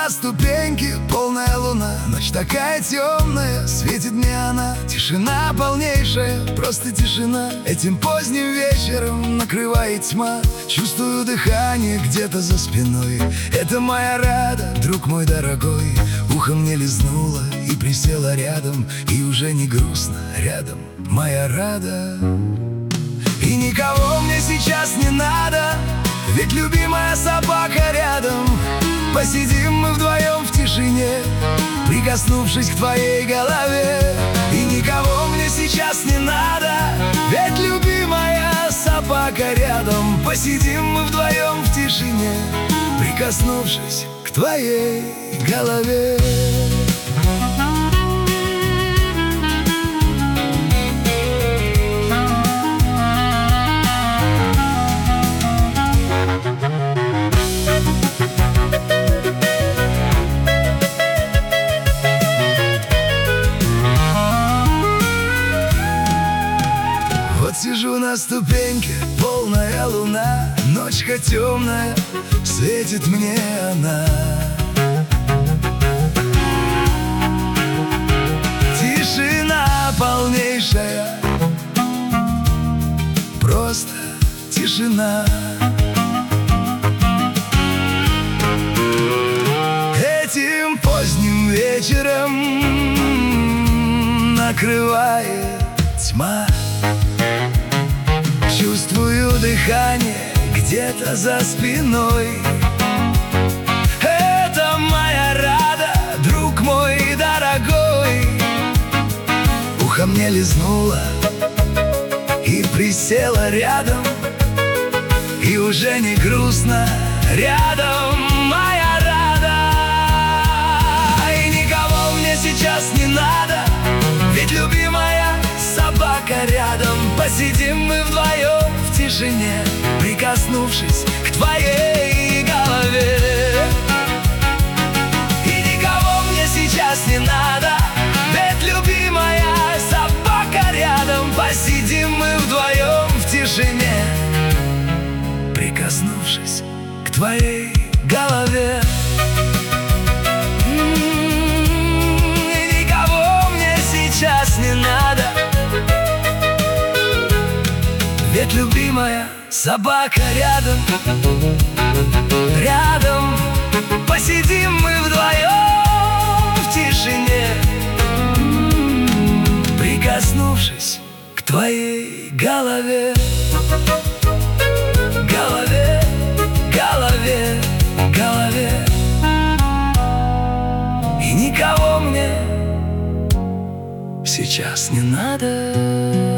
на ступеньке, полная луна. Ночь такая темная, светит мне она. Тишина полнейшая, просто тишина. Этим поздним вечером накрывает тьма. Чувствую дыхание где-то за спиной. Это моя Рада, друг мой дорогой. Ухо мне лизнуло и присела рядом. И уже не грустно рядом моя Рада. И никого мне сейчас не надо, ведь любимая собака рядом. Посидим мы вдвоем в тишине, прикоснувшись к твоей голове. И никого мне сейчас не надо, ведь любимая собака рядом. Посидим мы вдвоем в тишине, прикоснувшись к твоей голове. Сижу на ступеньке, полная луна. Ночка темная, светит мне она. Тишина полнейшая, просто тишина. Этим поздним вечером накрывает тьма. Чувствую дыхание где-то за спиной. Это моя Рада, друг мой дорогой. Ухо мне лизнуло и присела рядом. И уже не грустно рядом моя Рада. И никого мне сейчас не надо, ведь любимая собака рядом. Посидим мы вдвоем в тишине, прикоснувшись к твоей голове. И никого мне сейчас не надо, ведь любимая собака рядом. Посидим мы вдвоем в тишине, прикоснувшись к твоей голове. И никого мне сейчас не надо, ведь любимая собака рядом. Рядом посидим мы вдвоем в тишине, прикоснувшись к твоей голове. Голове, голове, голове. И никого мне сейчас не надо.